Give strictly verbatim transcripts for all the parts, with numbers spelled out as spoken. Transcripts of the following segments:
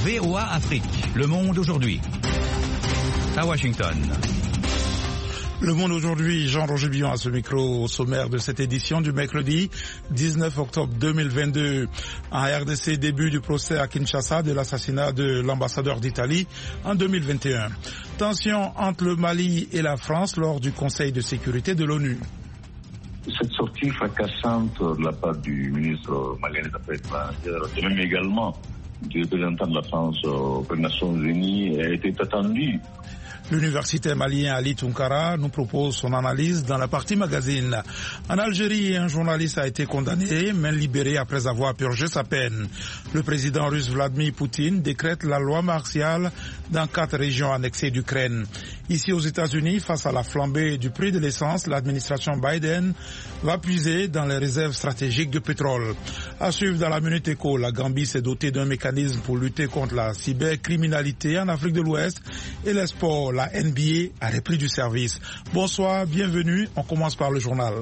V O A Afrique, Le Monde aujourd'hui. À Washington. Le Monde aujourd'hui, Jean-Roger Billon à ce micro au sommaire de cette édition du mercredi dix-neuf octobre deux mille vingt-deux. En R D C, début du procès à Kinshasa de l'assassinat de l'ambassadeur d'Italie en deux mille vingt et un. Tension entre le Mali et la France lors du Conseil de sécurité de l'ONU. Cette sortie fracassante de la part du ministre malien des Affaires étrangères, et même également du représentant de la France aux Nations Unies, a été attendue. L'universitaire malien Ali Tounkara nous propose son analyse dans la partie magazine. En Algérie, un journaliste a été condamné, mais libéré après avoir purgé sa peine. Le président russe Vladimir Poutine décrète la loi martiale dans quatre régions annexées d'Ukraine. Ici aux États-Unis, face à la flambée du prix de l'essence, l'administration Biden va puiser dans les réserves stratégiques de pétrole. À suivre dans la Minute Éco, la Gambie s'est dotée d'un mécanisme pour lutter contre la cybercriminalité en Afrique de l'Ouest et les sports. La N B A a repris du service. Bonsoir, bienvenue. On commence par le journal.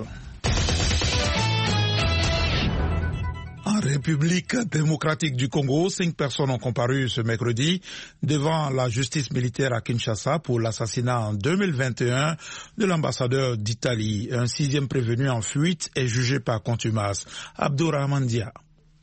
En République démocratique du Congo, cinq personnes ont comparu ce mercredi devant la justice militaire à Kinshasa pour l'assassinat en deux mille vingt et un de l'ambassadeur d'Italie. Un sixième prévenu en fuite est jugé par contumace. Abdourahmane Dia.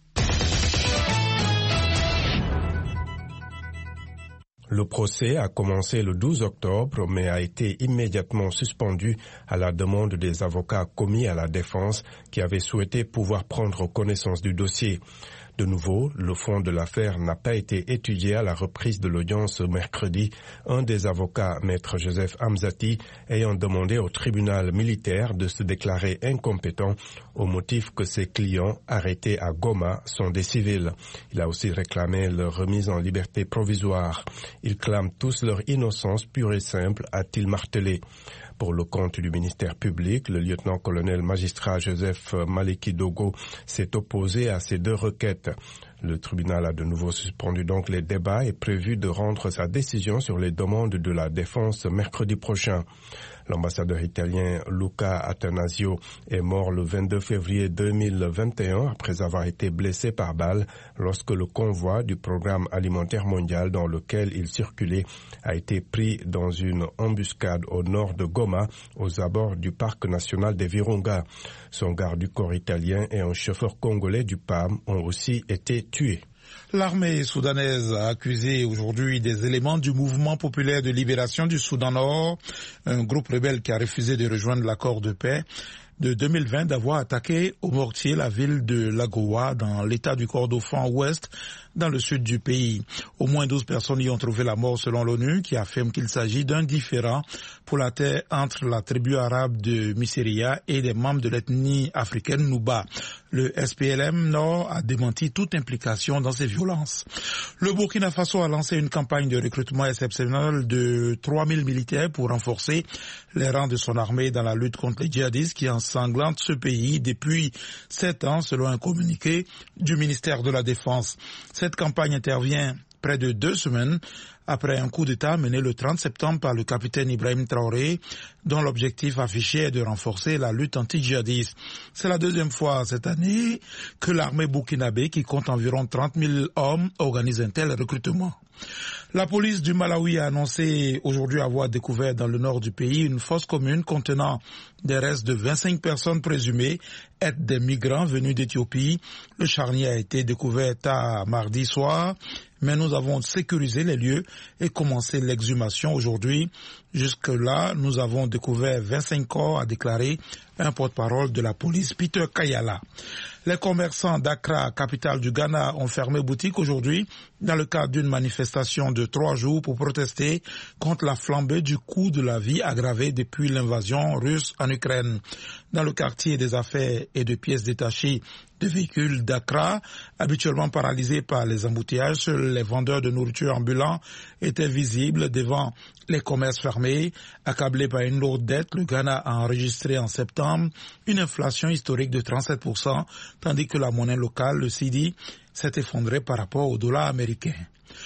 Le procès a commencé le douze octobre, mais a été immédiatement suspendu à la demande des avocats commis à la défense qui avaient souhaité pouvoir prendre connaissance du dossier. De nouveau, le fond de l'affaire n'a pas été étudié à la reprise de l'audience mercredi, un des avocats, maître Joseph Hamzati, ayant demandé au tribunal militaire de se déclarer incompétent au motif que ses clients arrêtés à Goma sont des civils. Il a aussi réclamé leur remise en liberté provisoire. Ils clament tous leur innocence pure et simple, a-t-il martelé. Pour le compte du ministère public, le lieutenant-colonel magistrat Joseph Maliki Dogo s'est opposé à ces deux requêtes. Le tribunal a de nouveau suspendu donc les débats et prévu de rendre sa décision sur les demandes de la défense mercredi prochain. L'ambassadeur italien Luca Attanasio est mort le vingt-deux février deux mille vingt et un après avoir été blessé par balle lorsque le convoi du programme alimentaire mondial dans lequel il circulait a été pris dans une embuscade au nord de Goma, aux abords du parc national des Virunga. Son garde du corps italien et un chauffeur congolais du P A M ont aussi été tués. L'armée soudanaise a accusé aujourd'hui des éléments du mouvement populaire de libération du Soudan Nord, un groupe rebelle qui a refusé de rejoindre l'accord de paix de deux mille vingt d'avoir attaqué au mortier la ville de Lagoa dans l'état du Kordofan ouest dans le sud du pays. Au moins douze personnes y ont trouvé la mort selon l'ONU qui affirme qu'il s'agit d'un différend pour la terre entre la tribu arabe de Miseria et des membres de l'ethnie africaine Nouba. Le S P L M Nord a démenti toute implication dans ces violences. Le Burkina Faso a lancé une campagne de recrutement exceptionnelle de trois mille militaires pour renforcer les rangs de son armée dans la lutte contre les djihadistes qui ensanglantent ce pays depuis sept ans selon un communiqué du ministère de la Défense. Cette campagne intervient près de deux semaines après un coup d'État mené le trente septembre par le capitaine Ibrahim Traoré, dont l'objectif affiché est de renforcer la lutte anti-djihadiste. C'est la deuxième fois cette année que l'armée burkinabé, qui compte environ trente mille hommes, organise un tel recrutement. La police du Malawi a annoncé aujourd'hui avoir découvert dans le nord du pays une fosse commune contenant des restes de vingt-cinq personnes présumées être des migrants venus d'Éthiopie. Le charnier a été découvert tard mardi soir, mais nous avons sécurisé les lieux et commencé l'exhumation aujourd'hui. Jusque-là, nous avons découvert vingt-cinq corps, a déclaré un porte-parole de la police, Peter Kayala. Les commerçants d'Accra, capitale du Ghana, ont fermé boutique aujourd'hui dans le cadre d'une manifestation de trois jours pour protester contre la flambée du coût de la vie aggravée depuis l'invasion russe en Ukraine. Dans le quartier des affaires et de pièces détachées de véhicules d'Accra, habituellement paralysés par les embouteillages, seuls les vendeurs de nourriture ambulants étaient visibles devant les commerces fermés. Accablé par une lourde dette, le Ghana a enregistré en septembre une inflation historique de trente-sept pour cent, tandis que la monnaie locale, le C D, s'est effondrée par rapport au dollar américain.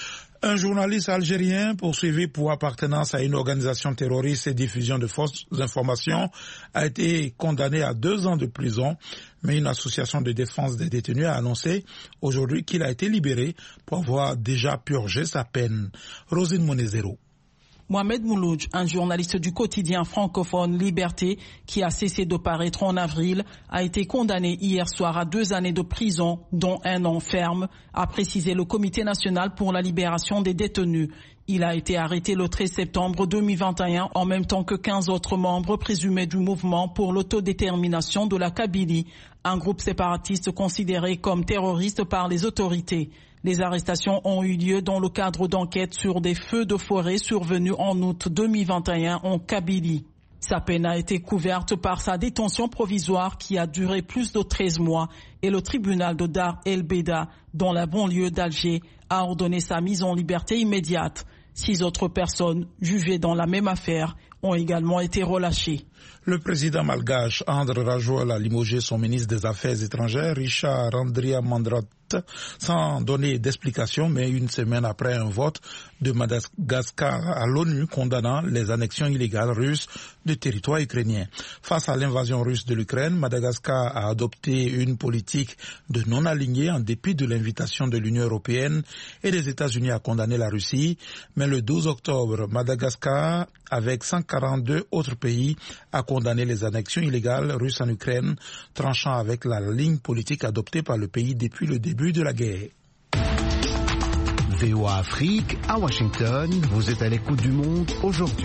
Un journaliste algérien poursuivi pour appartenance à une organisation terroriste et diffusion de fausses informations a été condamné à deux ans de prison, mais une association de défense des détenus a annoncé aujourd'hui qu'il a été libéré pour avoir déjà purgé sa peine. Rosine Monezero. Mohamed Mouloudj, un journaliste du quotidien francophone Liberté, qui a cessé de paraître en avril, a été condamné hier soir à deux années de prison, dont un an ferme, a précisé le Comité national pour la libération des détenus. Il a été arrêté le treize septembre deux mille vingt et un, en même temps que quinze autres membres présumés du mouvement pour l'autodétermination de la Kabylie, un groupe séparatiste considéré comme terroriste par les autorités. Les arrestations ont eu lieu dans le cadre d'enquêtes sur des feux de forêt survenus en août deux mille vingt et un en Kabylie. Sa peine a été couverte par sa détention provisoire qui a duré plus de treize mois et le tribunal de Dar el-Beda, dans la banlieue d'Alger, a ordonné sa mise en liberté immédiate. Six autres personnes jugées dans la même affaire ont également été relâchées. Le président malgache André Rajoelina a limogé son ministre des Affaires étrangères, Richard Andriamandrat, sans donner d'explication, mais une semaine après un vote de Madagascar à l'ONU condamnant les annexions illégales russes du territoire ukrainien. Face à l'invasion russe de l'Ukraine, Madagascar a adopté une politique de non-aligné en dépit de l'invitation de l'Union européenne et des États-Unis à condamner la Russie. Mais le douze octobre, Madagascar, avec cent quarante-deux autres pays, a condamné les annexions illégales russes en Ukraine, tranchant avec la ligne politique adoptée par le pays depuis le début de la guerre. V O A Afrique, à Washington, vous êtes à l'écoute du monde aujourd'hui.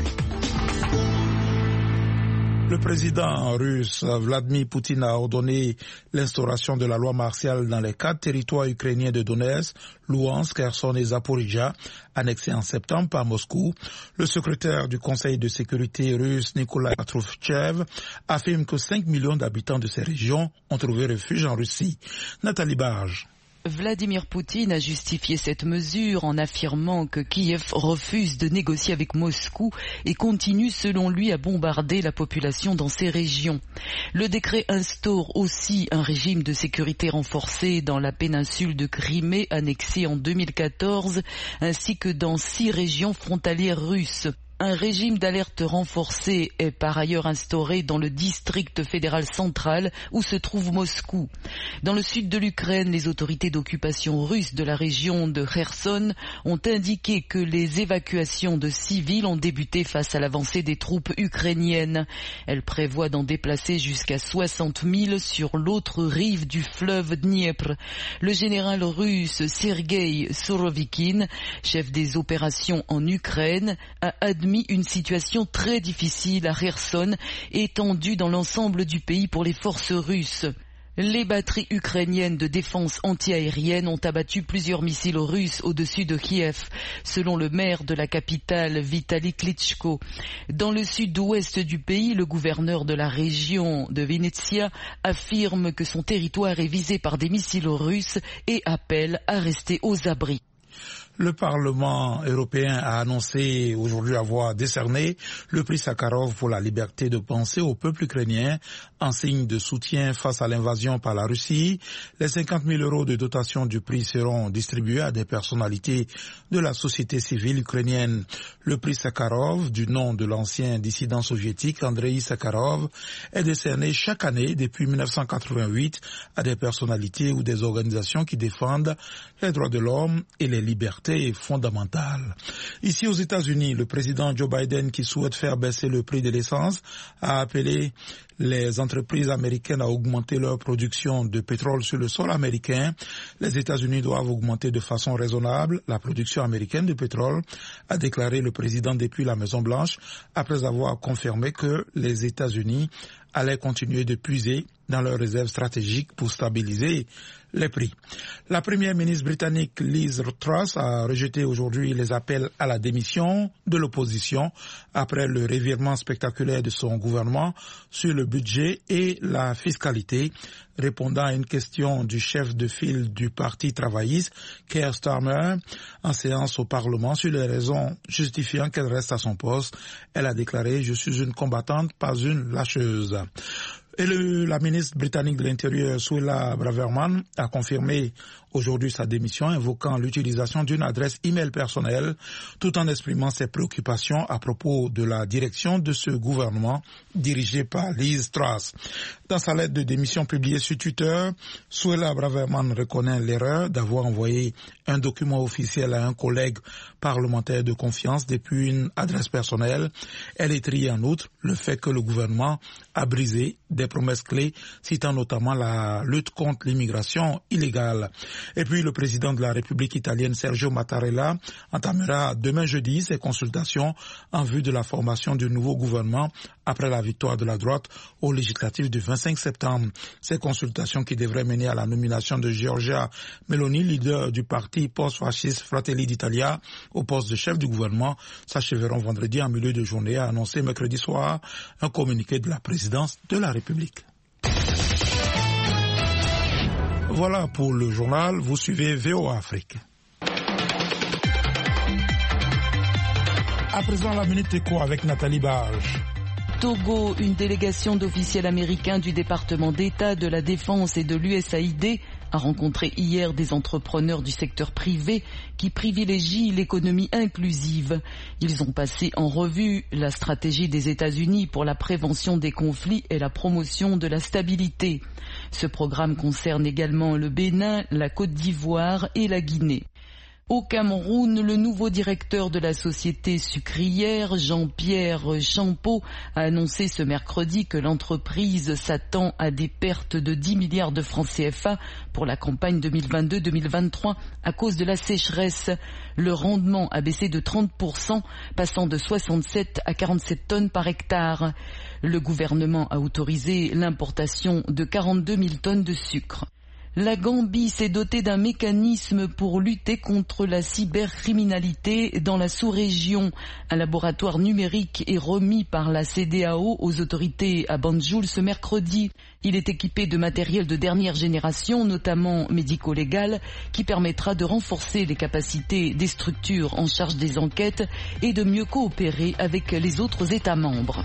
Le président russe Vladimir Poutine a ordonné l'instauration de la loi martiale dans les quatre territoires ukrainiens de Donetsk, Louhansk, Kherson et Zaporizhia, annexés en septembre par Moscou. Le secrétaire du Conseil de sécurité russe, Nikolai Patrushev, affirme que cinq millions d'habitants de ces régions ont trouvé refuge en Russie. Nathalie Barge. Vladimir Poutine a justifié cette mesure en affirmant que Kiev refuse de négocier avec Moscou et continue selon lui à bombarder la population dans ces régions. Le décret instaure aussi un régime de sécurité renforcé dans la péninsule de Crimée annexée en deux mille quatorze ainsi que dans six régions frontalières russes. Un régime d'alerte renforcé est par ailleurs instauré dans le district fédéral central où se trouve Moscou. Dans le sud de l'Ukraine, les autorités d'occupation russes de la région de Kherson ont indiqué que les évacuations de civils ont débuté face à l'avancée des troupes ukrainiennes. Elles prévoient d'en déplacer jusqu'à soixante mille sur l'autre rive du fleuve Dniepr. Le général russe Sergei Surovikin, chef des opérations en Ukraine, a admis une situation très difficile à Kherson, étendue dans l'ensemble du pays pour les forces russes. Les batteries ukrainiennes de défense antiaérienne ont abattu plusieurs missiles russes au-dessus de Kiev, selon le maire de la capitale Vitali Klitschko. Dans le sud-ouest du pays, le gouverneur de la région de Vinnytsia affirme que son territoire est visé par des missiles russes et appelle à rester aux abris. Le Parlement européen a annoncé aujourd'hui avoir décerné le prix Sakharov pour la liberté de penser au peuple ukrainien en signe de soutien face à l'invasion par la Russie. Les cinquante mille euros de dotation du prix seront distribués à des personnalités de la société civile ukrainienne. Le prix Sakharov, du nom de l'ancien dissident soviétique Andrei Sakharov, est décerné chaque année depuis mille neuf cent quatre-vingt-huit à des personnalités ou des organisations qui défendent les droits de l'homme et les libertés fondamentale. Ici aux États-Unis, le président Joe Biden, qui souhaite faire baisser le prix de l'essence, a appelé les entreprises américaines à augmenter leur production de pétrole sur le sol américain. Les États-Unis doivent augmenter de façon raisonnable la production américaine de pétrole, a déclaré le président depuis la Maison-Blanche, après avoir confirmé que les États-Unis allaient continuer de puiser dans leurs réserves stratégiques pour stabiliser les prix. La première ministre britannique Liz Truss a rejeté aujourd'hui les appels à la démission de l'opposition après le revirement spectaculaire de son gouvernement sur le budget et la fiscalité, répondant à une question du chef de file du Parti travailliste, Keir Starmer, en séance au Parlement sur les raisons justifiant qu'elle reste à son poste. Elle a déclaré « Je suis une combattante, pas une lâcheuse ». Et le, la ministre britannique de l'Intérieur, Suella Braverman, a confirmé aujourd'hui sa démission, invoquant l'utilisation d'une adresse e-mail personnelle, tout en exprimant ses préoccupations à propos de la direction de ce gouvernement dirigé par Liz Truss. Dans sa lettre de démission publiée sur Twitter, Suella Braverman reconnaît l'erreur d'avoir envoyé un document officiel à un collègue parlementaire de confiance depuis une adresse personnelle. Elle étrie en outre le fait que le gouvernement a brisé des promesses clés, citant notamment la lutte contre l'immigration illégale. Et puis le président de la République italienne, Sergio Mattarella, entamera demain jeudi ses consultations en vue de la formation du nouveau gouvernement après la victoire de la droite aux législatives du vingt-cinq septembre. Ces consultations qui devraient mener à la nomination de Giorgia Meloni, leader du parti post-fasciste Fratelli d'Italia, au poste de chef du gouvernement, s'achèveront vendredi en milieu de journée, a annoncé mercredi soir un communiqué de la présidence de la République. Voilà pour le journal, vous suivez V O A Afrique. À présent, la Minute Éco avec Nathalie Barge. Togo, une délégation d'officiels américains du département d'État, de la Défense et de l'U S A I D a rencontré hier des entrepreneurs du secteur privé qui privilégient l'économie inclusive. Ils ont passé en revue la stratégie des États-Unis pour la prévention des conflits et la promotion de la stabilité. Ce programme concerne également le Bénin, la Côte d'Ivoire et la Guinée. Au Cameroun, le nouveau directeur de la société sucrière, Jean-Pierre Champeau, a annoncé ce mercredi que l'entreprise s'attend à des pertes de dix milliards de francs C F A pour la campagne deux mille vingt-deux deux mille vingt-trois à cause de la sécheresse. Le rendement a baissé de trente pour cent, passant de soixante-sept à quarante-sept tonnes par hectare. Le gouvernement a autorisé l'importation de quarante-deux mille tonnes de sucre. La Gambie s'est dotée d'un mécanisme pour lutter contre la cybercriminalité dans la sous-région. Un laboratoire numérique est remis par la C E D E A O aux autorités à Banjul ce mercredi. Il est équipé de matériel de dernière génération, notamment médico-légal, qui permettra de renforcer les capacités des structures en charge des enquêtes et de mieux coopérer avec les autres États membres.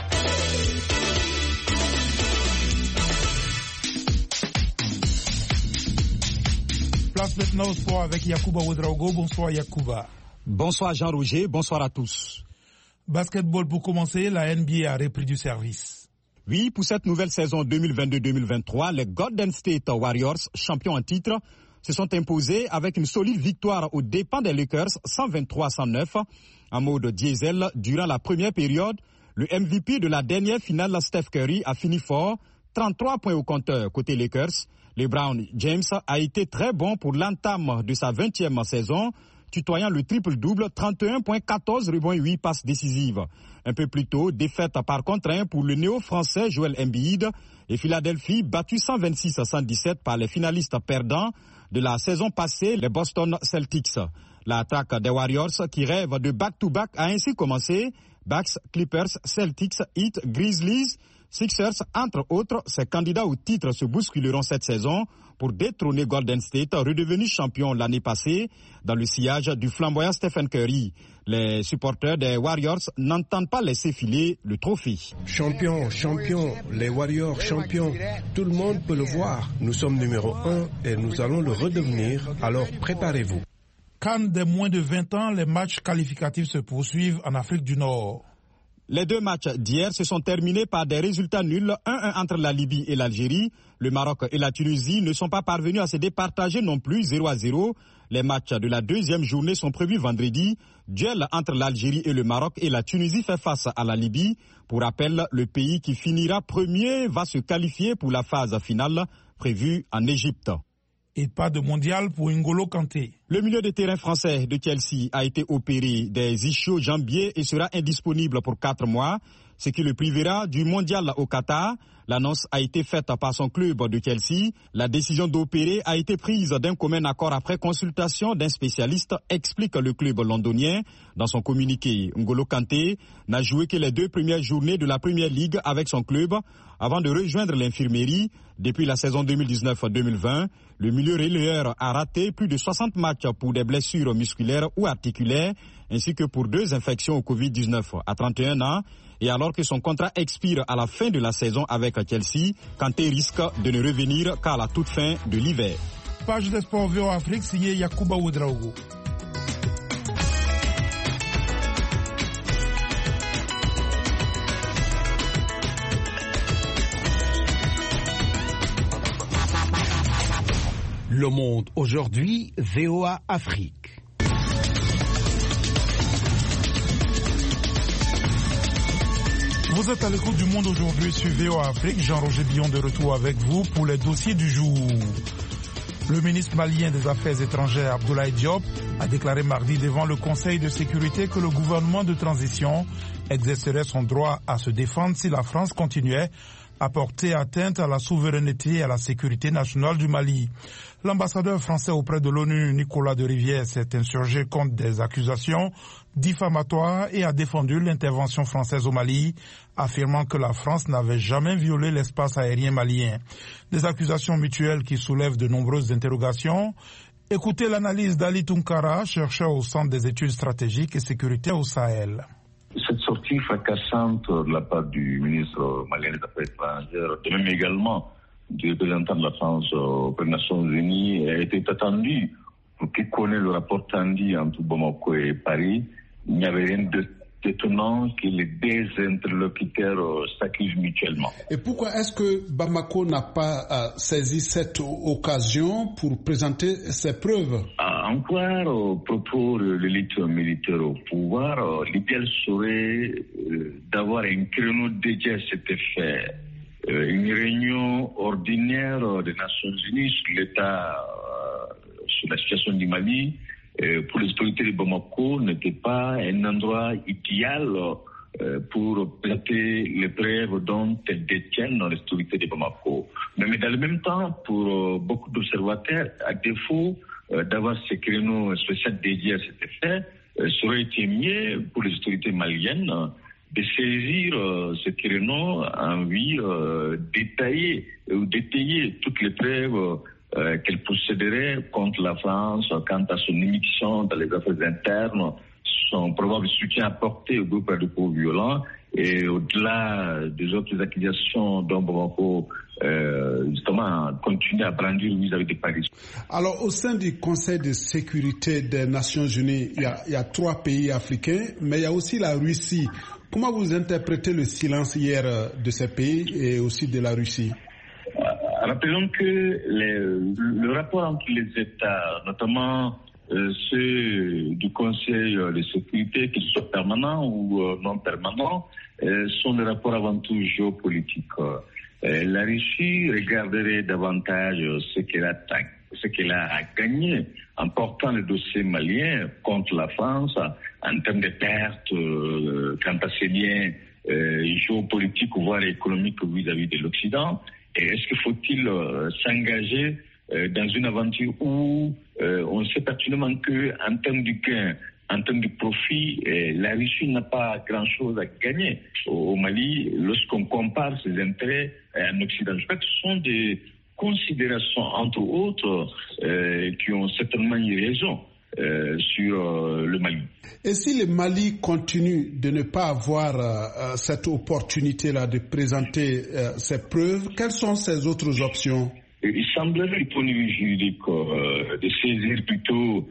Place maintenant au sport avec Yacouba Ouedraogo. Bonsoir Yacouba. Bonsoir Jean-Roger, bonsoir à tous. Basketball pour commencer, la N B A a repris du service. Oui, pour cette nouvelle saison deux mille vingt-deux deux mille vingt-trois, les Golden State Warriors, champions en titre, se sont imposés avec une solide victoire aux dépens des Lakers, cent vingt-trois à cent neuf, en mode diesel durant la première période. Le M V P de la dernière finale, Steph Curry, a fini fort, trente-trois points au compteur côté Lakers. LeBron James a été très bon pour l'entame de sa vingtième saison, tutoyant le triple-double, trente et un points, quatorze rebonds et huit passes décisives. Un peu plus tôt, défaite par contre pour le néo-français Joel Embiid et Philadelphie battu cent vingt-six à cent dix-sept par les finalistes perdants de la saison passée, les Boston Celtics. L'attaque des Warriors qui rêvent de back-to-back a ainsi commencé. Bucks, Clippers, Celtics, Heat, Grizzlies, Sixers, entre autres, ces candidats au titre se bousculeront cette saison pour détrôner Golden State, redevenu champion l'année passée, dans le sillage du flamboyant Stephen Curry. Les supporters des Warriors n'entendent pas laisser filer le trophée. Champion, champion, les Warriors champions, tout le monde peut le voir. Nous sommes numéro un et nous allons le redevenir, alors préparez-vous. CAN des moins de vingt ans, les matchs qualificatifs se poursuivent en Afrique du Nord. Les deux matchs d'hier se sont terminés par des résultats nuls, un un entre la Libye et l'Algérie. Le Maroc et la Tunisie ne sont pas parvenus à se départager non plus, zéro à zéro. Les matchs de la deuxième journée sont prévus vendredi. Duel entre l'Algérie et le Maroc et la Tunisie fait face à la Libye. Pour rappel, le pays qui finira premier va se qualifier pour la phase finale prévue en Égypte. Et pas de mondial pour N'Golo Kanté. Le milieu de terrain français de Chelsea a été opéré des ischio-jambiers et sera indisponible pour quatre mois, ce qui le privera du mondial au Qatar. L'annonce a été faite par son club de Chelsea. La décision d'opérer a été prise d'un commun accord après consultation d'un spécialiste, explique le club londonien. Dans son communiqué, N'Golo Kanté n'a joué que les deux premières journées de la Premier League avec son club avant de rejoindre l'infirmerie. Depuis la saison deux mille dix-neuf deux mille vingt, le milieu relayeur a raté plus de soixante matchs pour des blessures musculaires ou articulaires, ainsi que pour deux infections au covid dix-neuf. À trente et un ans, Et alors que son contrat expire à la fin de la saison avec Chelsea, Kanté risque de ne revenir qu'à la toute fin de l'hiver. Page de sport V O Afrique signée Yacouba Ouedraogo. Le Monde aujourd'hui, V O A Afrique. Vous êtes à l'écoute du Monde aujourd'hui sur V O A Afrique. Jean-Roger Billon de retour avec vous pour les dossiers du jour. Le ministre malien des Affaires étrangères, Abdoulaye Diop, a déclaré mardi devant le Conseil de sécurité que le gouvernement de transition exercerait son droit à se défendre si la France continuait à porter atteinte à la souveraineté et à la sécurité nationale du Mali. L'ambassadeur français auprès de l'ONU, Nicolas de Rivière, s'est insurgé contre des accusations diffamatoires et a défendu l'intervention française au Mali, affirmant que la France n'avait jamais violé l'espace aérien malien. Des accusations mutuelles qui soulèvent de nombreuses interrogations. Écoutez l'analyse d'Ali Tunkara, chercheur au Centre des études stratégiques et sécuritaires au Sahel. Cette sortie fracassante de la part du ministre malien des Affaires étrangères, de même également du représentant de la France aux Nations Unies, a été attendue. Pour qui connaît le rapport tendu entre Bamako et Paris, il n'y avait rien de étonnant que les deux interlocuteurs s'accusent mutuellement. Et pourquoi est-ce que Bamako n'a pas euh, saisi cette occasion pour présenter ses preuves? Encore au propos de l'élite militaire au pouvoir, l'idéal serait euh, d'avoir un créneau dédié à cet effet. Euh, une réunion ordinaire des Nations Unies sur l'état, euh, sur la situation du Mali, euh, pour les autorités de Bamako n'était pas un endroit idéal euh, pour présenter les preuves dont elles détiennent dans les autorités de Bamako. Mais, mais dans le même temps, pour euh, beaucoup d'observateurs, à défaut euh, d'avoir ces créneaux spéciaux dédiés à cet effet, euh, ça aurait été mieux pour les autorités maliennes euh, de saisir euh, ce créneau en vue euh, détailler ou détailler toutes les preuves euh, qu'elle posséderait contre la France quant à son immixtion dans les affaires internes, son probable soutien apporté au groupe radicaux violents et au-delà des autres accusations dont Bamako euh, justement continue à brandir vis-à-vis de Paris. Alors au sein du Conseil de sécurité des Nations Unies, il y a, il y a trois pays africains, mais il y a aussi la Russie. Comment vous interprétez le silence hier de ces pays et aussi de la Russie? Rappelons que les, le rapport entre les États, notamment euh, ceux du Conseil de sécurité, qu'ils soient permanents ou euh, non permanents, euh, sont des rapports avant tout géopolitiques. Euh, la Russie regarderait davantage ce qu'elle a, ce qu'elle a gagné en portant le dossier malien contre la France en termes de pertes euh, quant à ses liens euh, géopolitiques voire économiques vis-à-vis de l'Occident. Et est-ce qu'il faut-il euh, s'engager euh, dans une aventure où euh, on sait pertinemment qu'en termes du gain, en termes de profit, euh, la Russie n'a pas grand-chose à gagner au, au Mali lorsqu'on compare ses intérêts en Occident. Je crois que ce sont des considérations, entre autres, euh, qui ont certainement eu raison euh, sur euh, le Mali. Et si le Mali continue de ne pas avoir euh, cette opportunité-là de présenter euh, ses preuves, quelles sont ses autres options? Il semblerait, du point de vue juridique, euh, de saisir plutôt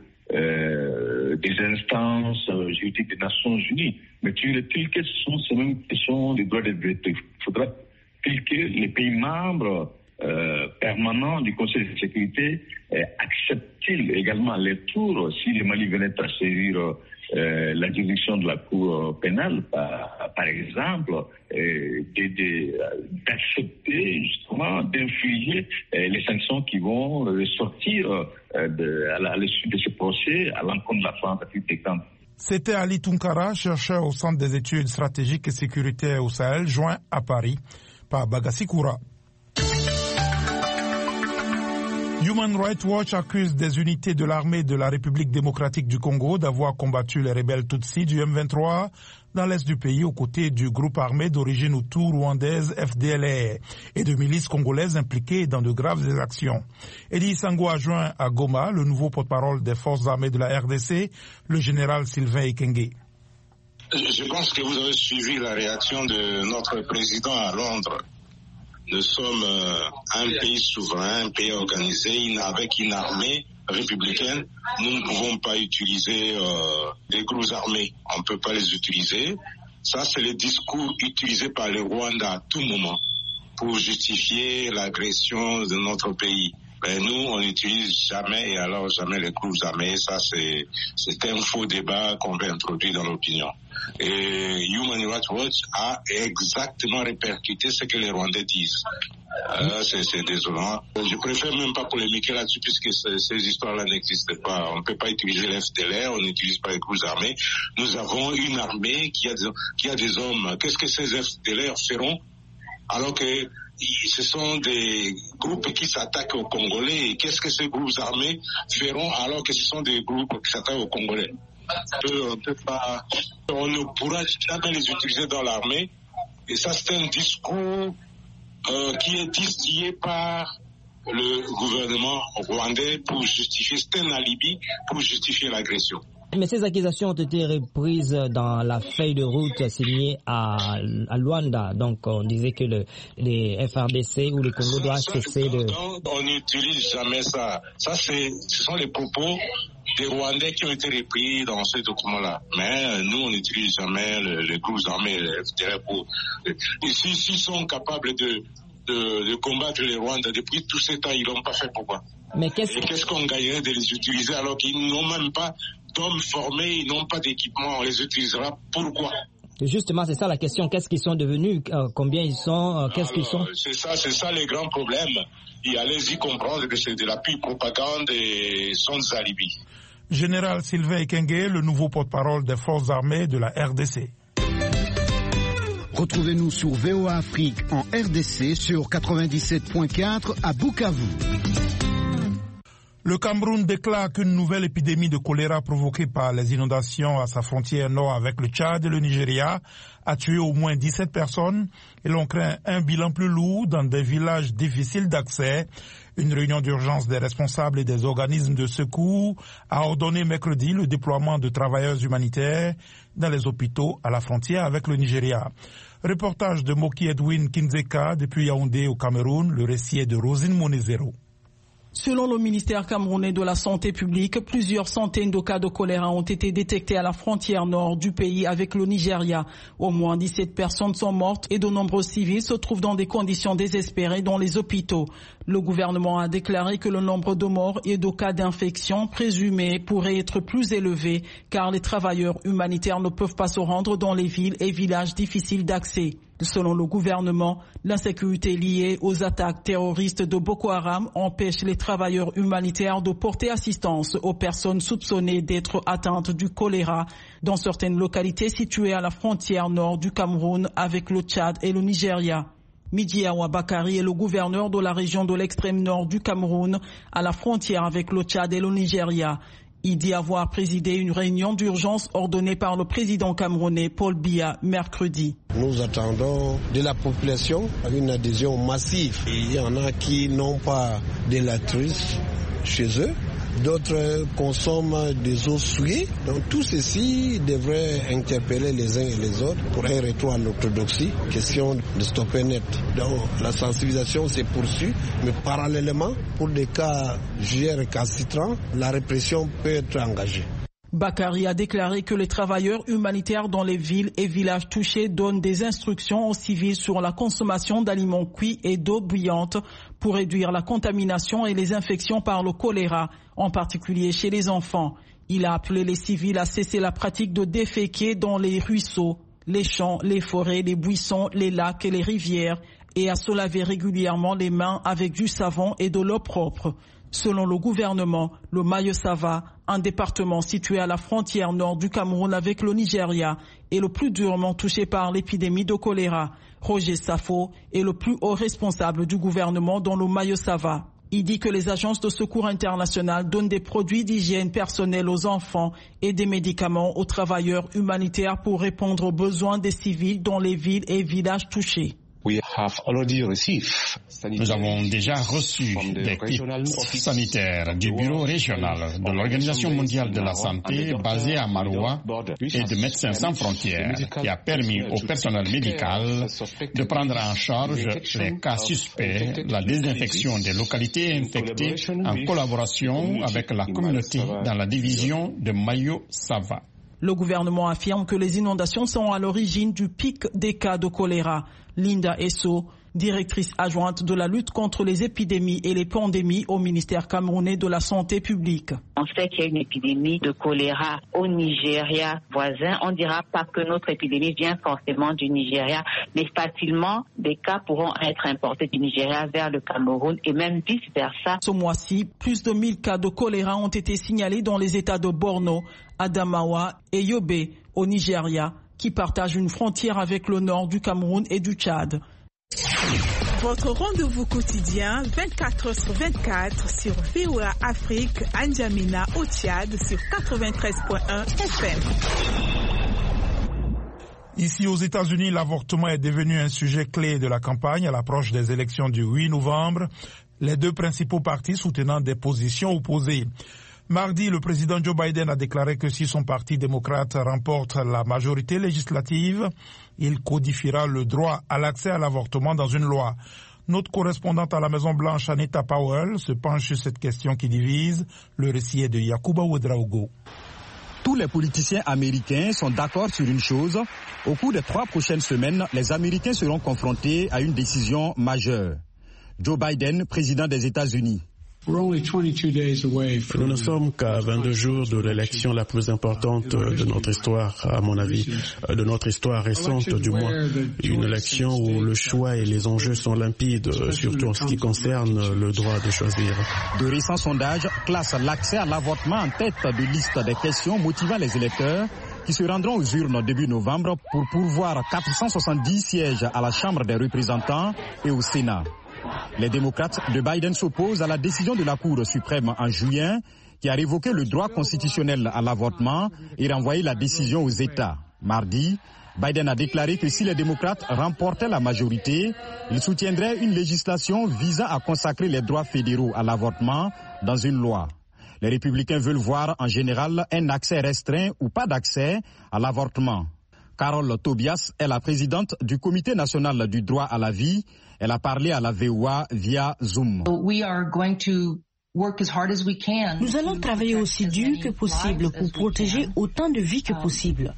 euh, des instances euh, juridiques des Nations Unies. Mais tu est-il que ce sont ces mêmes questions des droits de l'homme? Il faudra-t-il que les pays membres Euh, permanent du Conseil de sécurité euh, accepte-t-il également les tours si le Mali venait à saisir euh, la juridiction de la Cour pénale, par, par exemple, euh, de, de, d'accepter justement d'infliger euh, les sanctions qui vont ressortir euh, de, à, la, à l'issue de ce procès à l'encontre de la France à titre d'exemple. C'était Ali Tunkara, chercheur au Centre des études stratégiques et sécuritaires au Sahel, joint à Paris par Bagassi Koura. Human Rights Watch accuse des unités de l'armée de la République démocratique du Congo d'avoir combattu les rebelles Tutsis du M vingt-trois dans l'est du pays aux côtés du groupe armé d'origine hutu rwandaise F D L R et de milices congolaises impliquées dans de graves exactions. Elie Sango a joint à Goma le nouveau porte-parole des forces armées de la R D C, le général Sylvain Ekenge. Je pense que vous avez suivi la réaction de notre président à Londres. Nous sommes un pays souverain, un pays organisé, avec une armée républicaine. Nous ne pouvons pas utiliser euh, des groupes armés. On ne peut pas les utiliser. Ça, c'est le discours utilisé par le Rwanda à tout moment pour justifier l'agression de notre pays. Mais nous, on n'utilise jamais et alors jamais les groupes armés. Ça, c'est, c'est un faux débat qu'on veut introduire dans l'opinion. Et Human Rights Watch a exactement répercuté ce que les Rwandais disent. Euh, c'est, c'est désolant. Je préfère même pas polémiquer là-dessus puisque ces, ces histoires-là n'existent pas. On ne peut pas utiliser l'F D L R, on n'utilise pas les groupes armés. Nous avons une armée qui a des, qui a des hommes. Qu'est-ce que ces F D L R feront alors que ce sont des groupes qui s'attaquent aux Congolais? Et qu'est-ce que ces groupes armés feront alors que ce sont des groupes qui s'attaquent aux Congolais? On, peut pas, on ne pourra jamais les utiliser dans l'armée. Et ça, c'est un discours euh, qui est distillé par le gouvernement rwandais pour justifier, c'est un alibi pour justifier l'agression. Mais ces accusations ont été reprises dans la feuille de route signée à, à Luanda. Donc on disait que le, les F R D C ou le Congo doivent cesser de... On n'utilise jamais ça. Ça, c'est, ce sont les propos des Rwandais qui ont été repris dans ce document-là. Mais nous, on n'utilise jamais les le groupes armés, les F D L R pour... Et s'ils si, si sont capables de, de, de combattre les Rwandais depuis tout ce temps, ils l'ont pas fait pourquoi? Mais qu'est-ce... Et qu'est-ce qu'on gagnerait de les utiliser alors qu'ils n'ont même pas d'hommes formés, ils n'ont pas d'équipement, on les utilisera pourquoi? Justement, c'est ça la question. Qu'est-ce qu'ils sont devenus? euh, Combien ils sont euh, Qu'est-ce alors, qu'ils sont? C'est ça, c'est ça les grands problèmes. Et allez-y comprendre que c'est de la pure propagande et sans alibi. Général Sylvain Ekenge, le nouveau porte-parole des forces armées de la R D C. Retrouvez-nous sur V O A Afrique en R D C sur quatre-vingt-dix-sept point quatre à Bukavu. Le Cameroun déclare qu'une nouvelle épidémie de choléra provoquée par les inondations à sa frontière nord avec le Tchad et le Nigeria a tué au moins dix-sept personnes et l'on craint un bilan plus lourd dans des villages difficiles d'accès. Une réunion d'urgence des responsables et des organismes de secours a ordonné mercredi le déploiement de travailleurs humanitaires dans les hôpitaux à la frontière avec le Nigeria. Reportage de Moki Edwin Kinzeka depuis Yaoundé au Cameroun, le récit est de Rosine Monezero. Selon le ministère camerounais de la Santé publique, plusieurs centaines de cas de choléra ont été détectés à la frontière nord du pays avec le Nigeria. Au moins dix-sept personnes sont mortes et de nombreux civils se trouvent dans des conditions désespérées dans les hôpitaux. Le gouvernement a déclaré que le nombre de morts et de cas d'infection présumés pourrait être plus élevé car les travailleurs humanitaires ne peuvent pas se rendre dans les villes et villages difficiles d'accès. Selon le gouvernement, l'insécurité liée aux attaques terroristes de Boko Haram empêche les travailleurs humanitaires de porter assistance aux personnes soupçonnées d'être atteintes du choléra dans certaines localités situées à la frontière nord du Cameroun avec le Tchad et le Nigeria. Midi Awa Bakari est le gouverneur de la région de l'extrême nord du Cameroun à la frontière avec le Tchad et le Nigeria. Il dit avoir présidé une réunion d'urgence ordonnée par le président camerounais Paul Biya mercredi. Nous attendons de la population une adhésion massive. Il y en a qui n'ont pas de latrines chez eux. D'autres consomment des eaux souillées. Donc tout ceci devrait interpeller les uns et les autres pour un retour à l'orthodoxie. Question de stopper net. Donc la sensibilisation se poursuit, mais parallèlement, pour des cas jugés récalcitrants, la répression peut être engagée. Bakari a déclaré que les travailleurs humanitaires dans les villes et villages touchés donnent des instructions aux civils sur la consommation d'aliments cuits et d'eau bouillante pour réduire la contamination et les infections par le choléra, en particulier chez les enfants. Il a appelé les civils à cesser la pratique de déféquer dans les ruisseaux, les champs, les forêts, les buissons, les lacs et les rivières et à se laver régulièrement les mains avec du savon et de l'eau propre. Selon le gouvernement, le Mayo-Sava, un département situé à la frontière nord du Cameroun avec le Nigeria, est le plus durement touché par l'épidémie de choléra. Roger Safo est le plus haut responsable du gouvernement dans le Mayo-Sava. Il dit que les agences de secours internationales donnent des produits d'hygiène personnelle aux enfants et des médicaments aux travailleurs humanitaires pour répondre aux besoins des civils dans les villes et villages touchés. Nous avons déjà reçu des kits sanitaires du bureau régional de l'Organisation mondiale de la santé basé à Maroua et de Médecins sans frontières, qui a permis au personnel médical de prendre en charge les cas suspects, la désinfection des localités infectées en collaboration avec la communauté dans la division de Mayo-Sava. Le gouvernement affirme que les inondations sont à l'origine du pic des cas de choléra. Linda Esso, directrice adjointe de la lutte contre les épidémies et les pandémies au ministère camerounais de la Santé publique. On sait qu'il y a une épidémie de choléra au Nigeria voisin. On ne dira pas que notre épidémie vient forcément du Nigeria, mais facilement, des cas pourront être importés du Nigeria vers le Cameroun et même vice-versa. Ce mois-ci, plus de mille cas de choléra ont été signalés dans les États de Borno, Adamawa et Yobe au Nigeria, qui partagent une frontière avec le nord du Cameroun et du Tchad. Votre rendez-vous quotidien vingt-quatre heures sur vingt-quatre sur V O A Afrique, N'Djamena au Tchad sur quatre-vingt-treize virgule un F M. Ici aux États-Unis, l'avortement est devenu un sujet clé de la campagne à l'approche des élections du huit novembre. Les deux principaux partis soutenant des positions opposées. Mardi, le président Joe Biden a déclaré que si son parti démocrate remporte la majorité législative, il codifiera le droit à l'accès à l'avortement dans une loi. Notre correspondante à la Maison-Blanche, Anita Powell, se penche sur cette question qui divise. Le récit est de Yakuba Ouedraogo. Tous les politiciens américains sont d'accord sur une chose. Au cours des trois prochaines semaines, les Américains seront confrontés à une décision majeure. Joe Biden, président des États-Unis. Nous ne sommes qu'à vingt-deux jours de l'élection la plus importante de notre histoire, à mon avis, de notre histoire récente du moins. Une élection où le choix et les enjeux sont limpides, surtout en ce qui concerne le droit de choisir. De récents sondages classent l'accès à l'avortement en tête de liste des questions motivant les électeurs qui se rendront aux urnes début novembre pour pourvoir quatre cent soixante-dix sièges à la Chambre des représentants et au Sénat. Les démocrates de Biden s'opposent à la décision de la Cour suprême en juillet qui a révoqué le droit constitutionnel à l'avortement et renvoyé la décision aux États. Mardi, Biden a déclaré que si les démocrates remportaient la majorité, il soutiendrait une législation visant à consacrer les droits fédéraux à l'avortement dans une loi. Les républicains veulent voir en général un accès restreint ou pas d'accès à l'avortement. Carol Tobias est la présidente du Comité national du droit à la vie. Elle a parlé à la V O A via Zoom. Nous allons travailler aussi dur que possible pour protéger autant de vies que possible.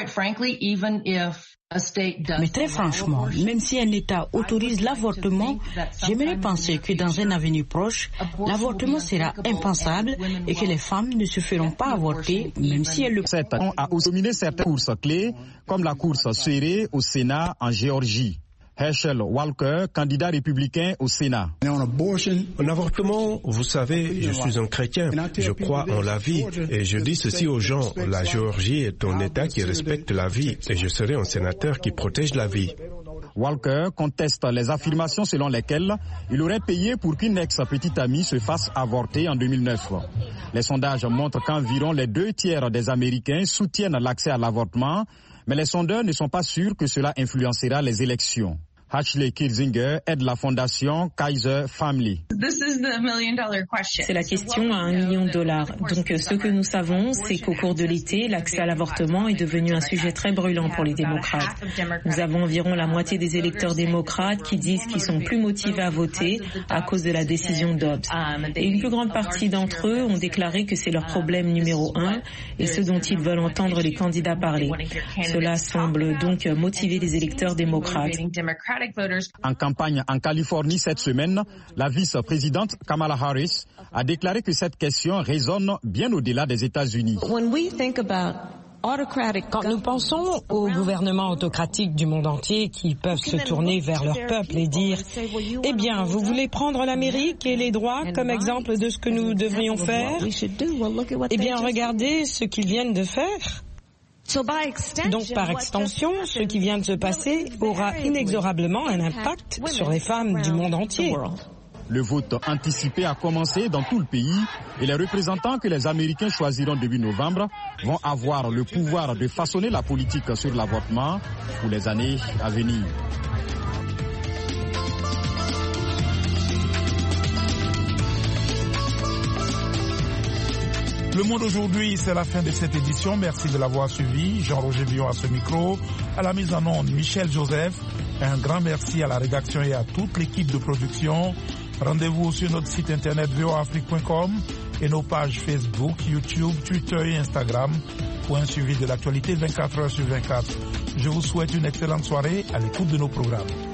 Mais très franchement, même si un État autorise l'avortement, j'aimerais penser que dans un avenir proche, l'avortement sera impensable et que les femmes ne se feront pas avorter, même si elles le... Cette a aussi dominé certaines courses clés, comme la course serrée au Sénat en Géorgie. Herschel Walker, candidat républicain au Sénat. En avortement, vous savez, je suis un chrétien, je crois en la vie et je dis ceci aux gens, la Géorgie est un État qui respecte la vie et je serai un sénateur qui protège la vie. Walker conteste les affirmations selon lesquelles il aurait payé pour qu'une ex-petite amie se fasse avorter en deux mille neuf. Les sondages montrent qu'environ les deux tiers des Américains soutiennent l'accès à l'avortement, mais les sondeurs ne sont pas sûrs que cela influencera les élections. Ashley Kirzinger aide la fondation Kaiser Family. C'est la question à un million de dollars. Donc ce que nous savons, c'est qu'au cours de l'été, l'accès à l'avortement est devenu un sujet très brûlant pour les démocrates. Nous avons environ la moitié des électeurs démocrates qui disent qu'ils sont plus motivés à voter à cause de la décision Dobbs. Et une plus grande partie d'entre eux ont déclaré que c'est leur problème numéro un et ce dont ils veulent entendre les candidats parler. Cela semble donc motiver les électeurs démocrates. En campagne en Californie cette semaine, la vice-présidente Kamala Harris a déclaré que cette question résonne bien au-delà des États-Unis. Quand nous pensons aux gouvernements autocratiques du monde entier qui peuvent se tourner vers leur peuple et dire « Eh bien, vous voulez prendre l'Amérique et les droits comme exemple de ce que nous devrions faire ? Eh bien, regardez ce qu'ils viennent de faire. » Donc, par extension, ce qui vient de se passer aura inexorablement un impact sur les femmes du monde entier. Le vote anticipé a commencé dans tout le pays et les représentants que les Américains choisiront début novembre vont avoir le pouvoir de façonner la politique sur l'avortement pour les années à venir. Le Monde aujourd'hui, c'est la fin de cette édition. Merci de l'avoir suivi. Jean-Roger Villon à ce micro. À la mise en onde, Michel Joseph. Un grand merci à la rédaction et à toute l'équipe de production. Rendez-vous sur notre site internet v o a afrique point com et nos pages Facebook, YouTube, Twitter et Instagram pour un suivi de l'actualité vingt-quatre heures sur vingt-quatre. Je vous souhaite une excellente soirée à l'écoute de nos programmes.